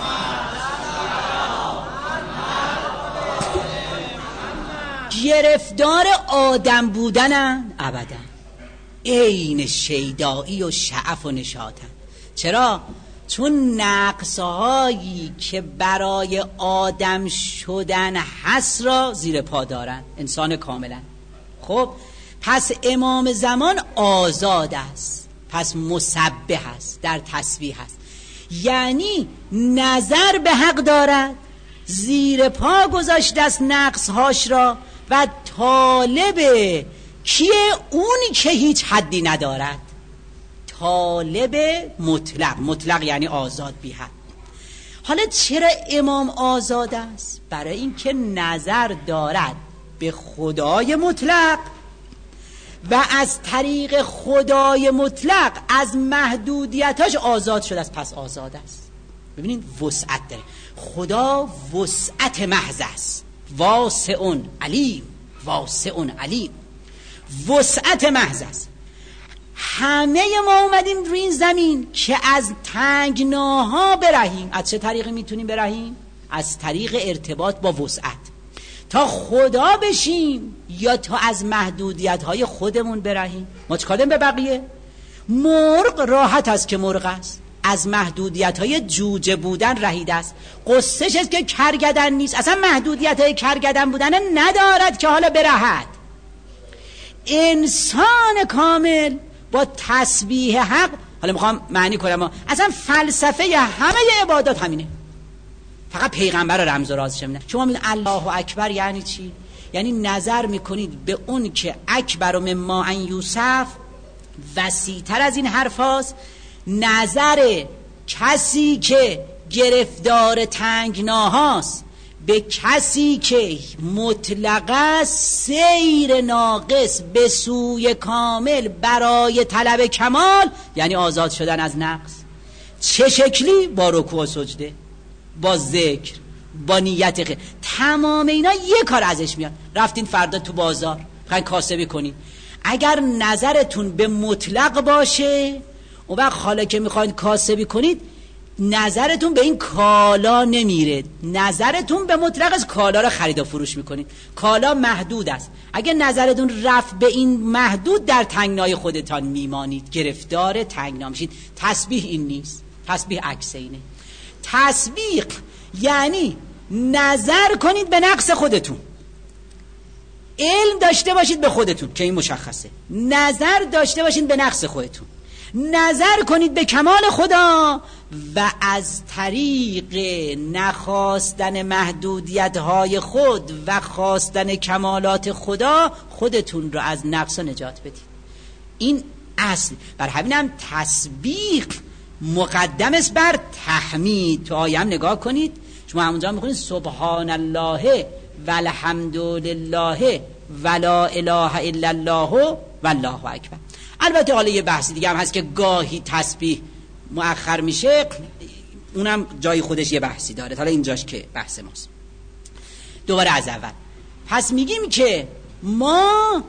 گرفتار آدم بودنن ابدا، عین شیدایی و شعف و نشاطن. چرا؟ چون نقصهایی که برای آدم شدن هست را زیر پا دارن، انسان کاملا. خب پس امام زمان آزاد است، پس مسبح است، در تسبیح است، یعنی نظر به حق دارد، زیر پا گذاشته است نقصهاش را و طالب کیه؟ اونی که هیچ حدی ندارد، طالب مطلق. مطلق یعنی آزاد بی حد. حالا چرا امام آزاد است؟ برای اینکه نظر دارد به خدای مطلق و از طریق خدای مطلق از محدودیتاش آزاد شده است، پس آزاد است. ببینید وسعت داره. خدا وسعت محض است، واسع علیم، واسع علیم، وسعت محض است. همه ما اومدیم روی این زمین که از تنگناها برهیم. از چه طریقی میتونیم برهیم؟ از طریق ارتباط با وسعت. تا خدا بشیم یا تا از محدودیت های خودمون برهیم؟ ما چه کردیم به بقیه؟ مرغ راحت است که مرغ است، از محدودیت های جوجه بودن رهیده است. قصهش است که کرگدن نیست، اصلا محدودیت های کرگدن بودن ندارد که حالا برهد. انسان کامل با تسبیح حق، حالا میخوام معنی کنم، اصلا فلسفه همه عبادات همینه، فقط پیغمبر رمز و رازش همینه. شما میگن الله اکبر یعنی چی؟ یعنی نظر میکنید به اون که اکبر مما ان یوسف، وسیع‌تر از این حرف هاست. نظر کسی که گرفتار تنگناهاست به کسی که مطلقا سیر ناقص به سوی کامل برای طلب کمال، یعنی آزاد شدن از نقص. چه شکلی؟ با رکوع و سجده، با ذکر، با نیت خیر. تمام اینا یه کار ازش میاد. رفتین فردا تو بازار میخواین کاسبی کنید، اگر نظرتون به مطلق باشه اون وقت حالا که میخواین کاسبی کنید نظرتون به این کالا نمیره، نظرتون به مطلق از کالا را خرید و فروش میکنید. کالا محدود است، اگه نظرتون رفت به این محدود در تنگنای خودتان میمانید، گرفتار تنگنا میشید. تسبیح این نیست، تسبیح عکس اینه. تسبیح یعنی نظر کنید به نقص خودتون، علم داشته باشید به خودتون که این مشخصه، نظر داشته باشید به نقص خودتون، نظر کنید به کمال خدا و از طریق نخواستن محدودیت‌های خود و خواستن کمالات خدا خودتون رو از نقص نجات بدید. این اصل. بر همینم تسبیح مقدم است بر تحمید. تو آیه هم نگاه کنید، شما همونجا میخونید سبحان الله والحمد لله ولا اله الا الله والله اکبر. البته حالا یه بحثی دیگه هم هست که گاهی تسبیح مؤخر میشه، اونم جای خودش یه بحثی داره، حالا اینجاش که بحث ماست. دوباره از اول پس میگیم که ما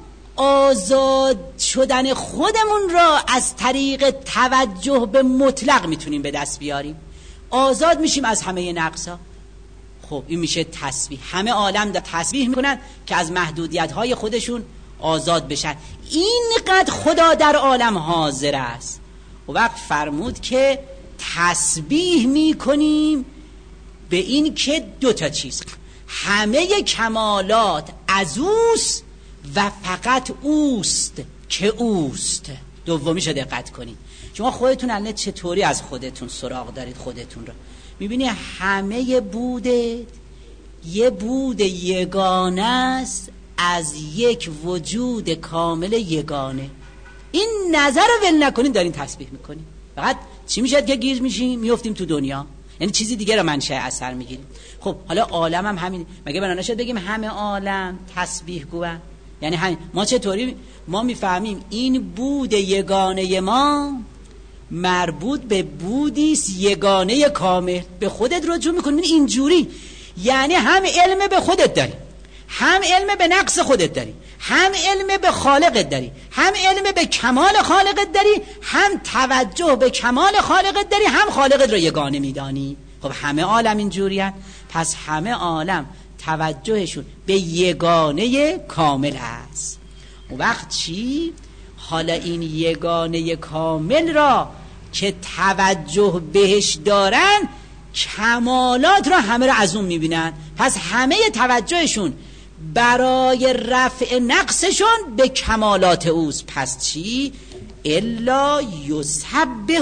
آزاد شدن خودمون را از طریق توجه به مطلق میتونیم به دست بیاریم. آزاد میشیم از همه نقصا. خب این میشه تسبیح. همه عالم دا تسبیح میکنن که از محدودیت های خودشون آزاد بشن. اینقدر خدا در عالم حاضر است. و وقت فرمود که تسبیح میکنیم به این که دو تا چیز، همه کمالات از اوست و فقط اوست که اوست. دومیشو دقت کنید. شما خودتون الان چطوری از خودتون سراغ دارید خودتون رو؟ میبینی همه بودت یه بود یگانه است از یک وجود کامل یگانه. این نظر رو ول نکنید دارین تسبیح میکنید. فقط چی میشه که گیر میشیم؟ میافتیم تو دنیا، یعنی چیزی دیگه رو منشأ اثر میگیریم. خب حالا عالم هم همین، مگه بنا نشد بگیم همه عالم تسبیح گوین؟ یعنی همین. ما چطوری ما میفهمیم این بود یگانه ما مربوط به بودیست یگانه کامل؟ به خودت رجوع میکنی اینجوری، یعنی هم علم به خودت داری، هم علم به نقص خودت داری، هم علم به خالقت داری، هم علم به کمال خالقت داری، هم توجه به کمال خالقت داری، هم خالقت رو یگانه میدانی. خب همه عالم اینجوری هست. پس همه عالم توجهشون به یگانه کامل است. اون وقت چی؟ حالا این یگانه کامل را که توجه بهش دارن کمالات را همه را از اون میبینن. پس همه توجهشون برای رفع نقصشون به کمالات اوست. پس چی؟ الا یسبح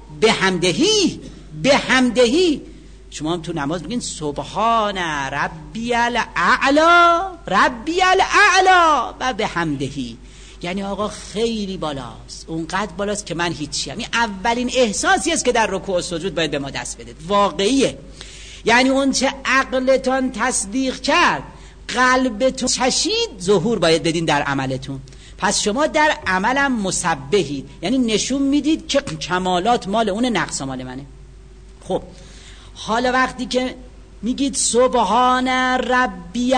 بحمدهی. بحمدهی شما هم تو نماز بگین سبحان ربی الاعلا ربی الاعلا و بحمدهی، یعنی آقا خیلی بالاست، اونقدر بالاست که من هیچی هم. این اولین احساسی است که در رکوع و سجود باید به ما دست بده. واقعیه. یعنی اون چه عقلتان تصدیق کرد قلبتون چشید ظهور باید بدین در عملتون. پس شما در عملم مسبحید، یعنی نشون میدید که کمالات مال اون، نقص مال منه. خب حالا وقتی که میگید سبحان ربی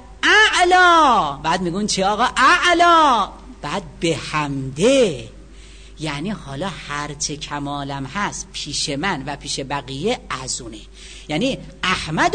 الاعلا، بعد میگون چه آقا؟ اعلا. بعد به حمده، یعنی حالا هرچه کمالم هست پیش من و پیش بقیه ازونه. یعنی احمده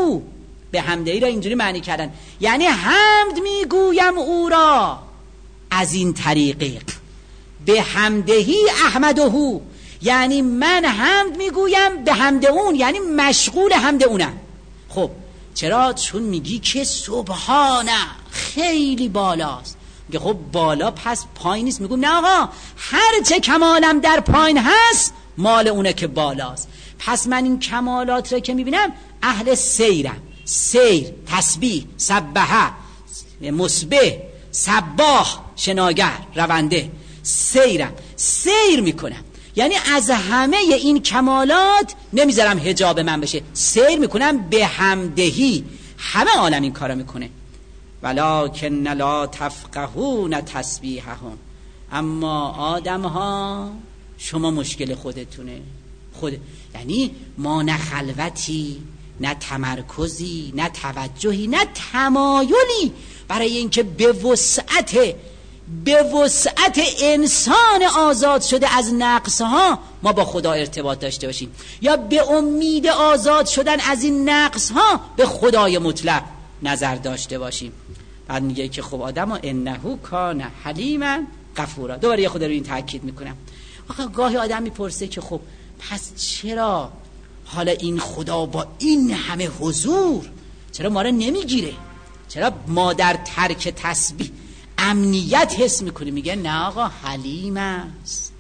به حمدهی را اینجوری معنی کردن، یعنی حمد میگویم او را از این طریقه. به حمدهی احمده، یعنی من حمد میگویم به حمد اون، یعنی مشغول حمد اونم. خب چرا؟ چون میگی که سبحانه خیلی بالاست. میگه خب بالا پس پایین نیست. میگم نه آقا، هر چه کمالم در پایین هست مال اونه که بالاست. پس من این کمالات را که میبینم اهل سیرم. سیر، تسبیح، سبحه، مسبح، سباح، شناگر، رونده، سیرم، سیر میکنم، یعنی از همه این کمالات نمیذارم حجاب من بشه، سیر میکنم به همدهی. همه عالم این کارو میکنه. ولکن لا تفقهون تسبیحهم، اما آدم ها شما مشکل خودتونه. خود یعنی ما نه خلوتی، نه تمرکزی، نه توجهی، نه تمایلی برای اینکه به وسعت به وسعت انسان آزاد شده از نقصها ما با خدا ارتباط داشته باشیم، یا به امید آزاد شدن از این نقصها به خدای مطلق نظر داشته باشیم. بعد میگه که خب آدم انه کان حلیما غفورا. دوباره یه خود رو این تاکید میکنم. آخه گاهی آدم میپرسه که خب پس چرا حالا این خدا با این همه حضور چرا ما رو نمیگیره؟ چرا ما در ترک تسبیح امنیت حس میکنیم؟ میگه نه آقا، حلیم است،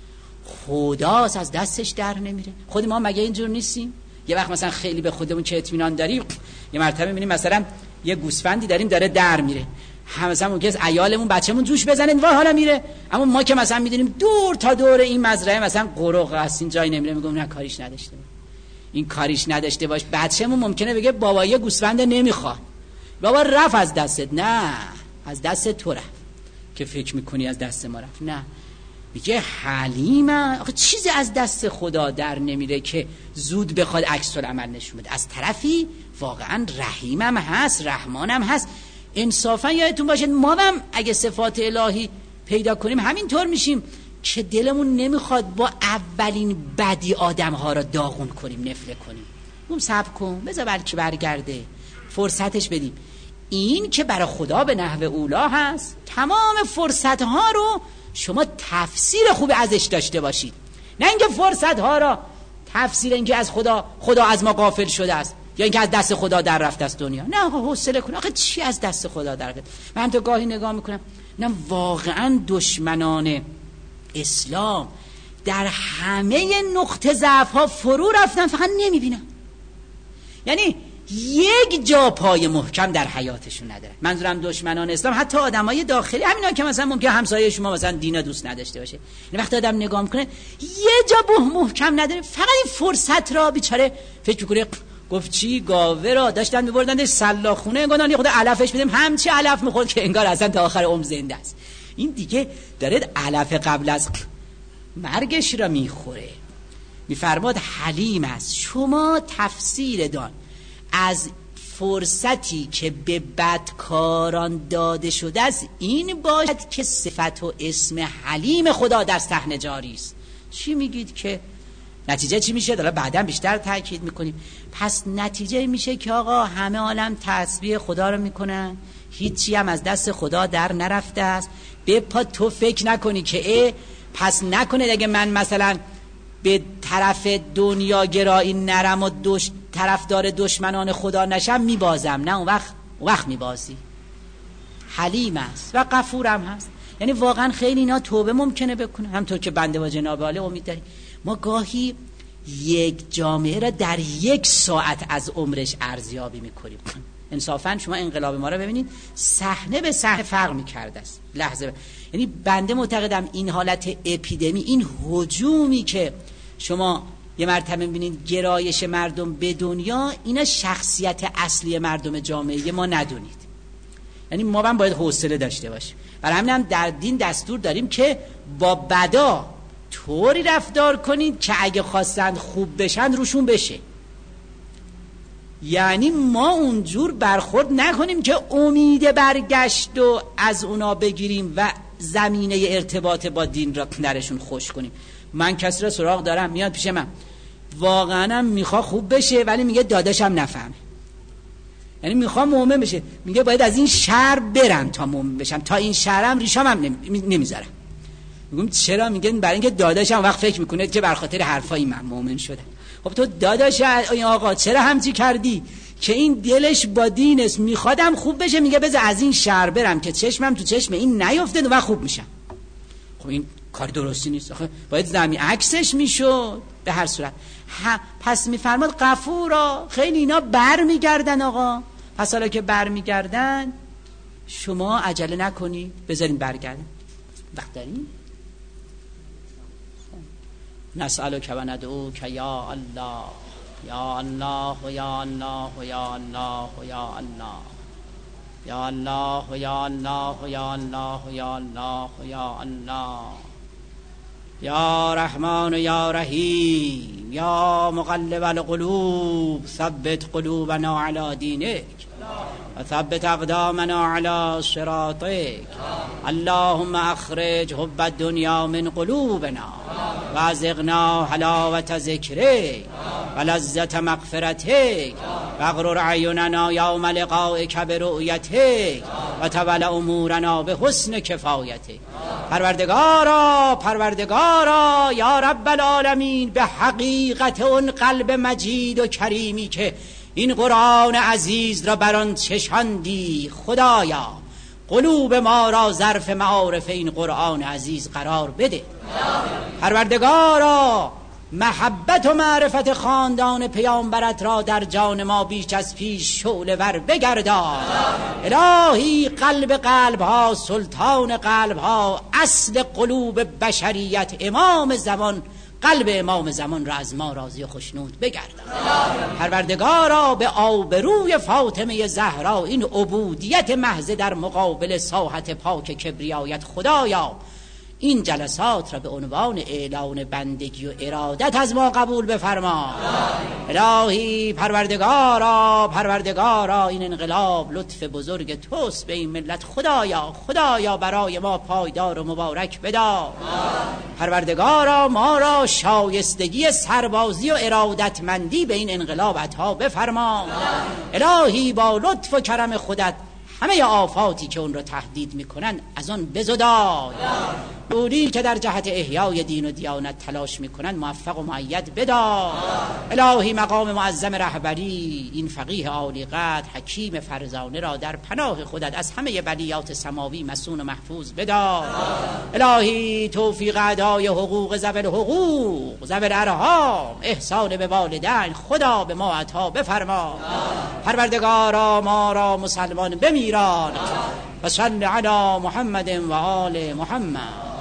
خداست، از دستش در نمیره. خود ما مگه اینجور نیستیم؟ یه وقت مثلا خیلی به خودمون که اطمینان داریم، یه مرتبه میبینیم مثلا یه گوسفندی داریم داره در میره، هم مثلا ممکنه از عیالمون بچه‌مون جوش بزنه وای حالا میره، اما ما که مثلا میدونیم دور تا دور این مزرعه مثلا قرق است، این جایی نمیره، میگم نه کاریش نداشته باش، این کاریش نداشته باش. بچه‌مون ممکنه بگه بابا یه گوسفند نمیخواد، بابا رفت از دستت. نه، از دست تو رفت که فکر میکنی از دست ما رفت. نه، میگه حلیمه. آخه چیزی از دست خدا در نمیره که زود بخواد عکس العمل نشون بده. از طرفی واقعا رحیمم هست، رحمانم هست. انصافا یادتون باشه ما هم اگه صفات الهی پیدا کنیم همینطور میشیم که دلمون نمیخواد با اولین بدی آدم ها را داغون کنیم، نفله کنیم. اون صبر کن، بذار بلکه برگرده، فرصتش بدیم. این که برای خدا به نحو اولا هست، تمام فرصت ها رو شما تفسیر خوب ازش داشته باشید، نه اینکه فرصت ها را تفسیر اینکه از خدا خدا از ما غافل شده است یا اینکه از دست خدا در رفته است دنیا. نه آقا حوصله کن. آخه چی از دست خدا در رفته؟ من تو گاهی نگاه میکنم نه واقعا دشمنان اسلام در همه نقطه ضعف ها فرو رفتن، فقط نمیبینن. یعنی یک جا پای محکم در حیاتشون نداره. منظورم دشمنان اسلام حتی آدمای داخلی، همینا که مثلا ممکنه همسایه شما مثلا دین دوست نداشته باشه، این وقت آدم نگاه میکنه یه جا به محکم نداره، فقط این فرصت را بیچاره فکر میکنه گفت چی گاوه را داشتن میبردنش سلاخونه، انگار یه خود علفش بدیم همچی علف میخورد که انگار اصلا تا آخر عمر زنده است. این دیگه داره علف قبل از مرگش را میخوره. میفرماد حلیم است. شما تفسیر دان از فرصتی که به بدکاران داده شده است این باشد که صفت و اسم حلیم خدا در صحنه جاری است. چی میگید که نتیجه چی میشه؟ داره بعداً بیشتر تاکید میکنیم. پس نتیجه میشه که آقا همه عالم تسبیح خدا رو میکنن، هیچی هم از دست خدا در نرفته است. به پا تو فکر نکنی که ای پس نکنه اگه من مثلا به طرف دنیا گرایی نرم و دوش طرفدار دشمنان خدا نشم میبازم. نه، اون وقت اون وقت میبازی. حلیم است و غفورم هست. یعنی واقعا خیلی اینا توبه ممکنه بکنه، همطور که بنده با جناب عالی امید داریم. ما گاهی یک جامعه را در یک ساعت از عمرش ارزیابی میکنیم. انصافا شما انقلاب ما را ببینید، صحنه به صحنه فرق میکرده است لحظه ب... یعنی بنده معتقدم این حالت اپیدمی، این هجومی که شما یه مرتبه میبینید گرایش مردم به دنیا، اینا شخصیت اصلی مردم جامعه ما ندونید. یعنی ما هم باید حوصله داشته باشیم. برای همین هم در دین دستور داریم که با بدا طوری رفتار کنید که اگه خواستند خوب بشن روشون بشه. یعنی ما اونجور برخورد نکنیم که امید برگشت و از اونا بگیریم و زمینه ارتباط با دین را درشون خوش کنیم. من کسی را سراغ دارم میاد پیش من، واقعا میخوا خوب بشه ولی میگه داداشم نفهمه، یعنی میخوا مؤمن بشه، میگه باید از این شهر برم تا مؤمن بشم، تا این شهرم ریشام هم نمیذارم. میگم چرا؟ میگه برای اینکه داداشم وقت فکر میکنه که بر خاطر حرفای من مؤمن شده. خب تو داداش آقا چرا همچی کردی که این دلش با دین است، میخوادم خوب بشه، میگه بذار از این شهر برم که چشمم تو چشم این نیفته و خوب میشم. خب این کار درستی نیست. آخه باید زمین عکسش میشد. به هر صورت پس میفرماد غفورا. خیلی اینا بر میگردن آقا. پس حالا که بر میگردن شما عجله نکنید، بذارین برگردن. وقت داریم؟ نسألک و ندعوک یا الله یا الله و یا الله و یا الله و یا الله یا الله و یا الله و یا الله و یا الله و یا الله یا رحمان و یا رحیم یا مقلب القلوب ثبت قلوبنا علی دینک و ثبت اقدامنا علی صراطک. اللهم اخرج حب الدنیا من قلوبنا و ازغنا حلاوت ذکرک و لذت مغفرتک و اغرر اعیننا یوم لقائک برؤیتک و تول امورنا به حسن کفایتک. پروردگارا پروردگارا یا رب العالمین، به حقیقت اون قلب مجید و کریمی که این قرآن عزیز را بر آن چشاندی، خدایا قلوب ما را ظرف معارف این قرآن عزیز قرار بده. پروردگارا محبت و معرفت خاندان پیامبرت را در جان ما بیش از پیش شعله ور بگردان. الهی قلب قلب ها، سلطان قلب ها، اصل قلوب بشریت، امام زمان، قلب امام زمان را از ما راضی و خشنود بگردان. پروردگارا به آبروی فاطمه زهرا این عبودیت محض در مقابل ساحت پاک کبریایت، خدایا این جلسات را به عنوان اعلان بندگی و ارادت از ما قبول بفرما. الهی پروردگارا پروردگارا این انقلاب لطف بزرگ توست به این ملت، خدایا خدایا برای ما پایدار و مبارک بدار. پروردگارا ما را شایستگی سربازی و ارادتمندی به این انقلاب عطا بفرما. الهی با لطف و کرم خودت همه آفاتی که اون رو تهدید میکنن از آن بزدای. اولی که در جهت احیای دین و دیانت تلاش میکنن موفق و مؤید بدار. الهی مقام معظم رهبری این فقیه عالی قدر حکیم فرزانه را در پناه خودت از همه بلیات سماوی مصون و محفوظ بدار. الهی توفیق ادای حقوق ذوی الحقوق ذوی الارحام، احسان به والدین خدا به ما عطا بفرما. پروردگارا ما را مسلمان بمیران و صل علی محمد و آل محمد.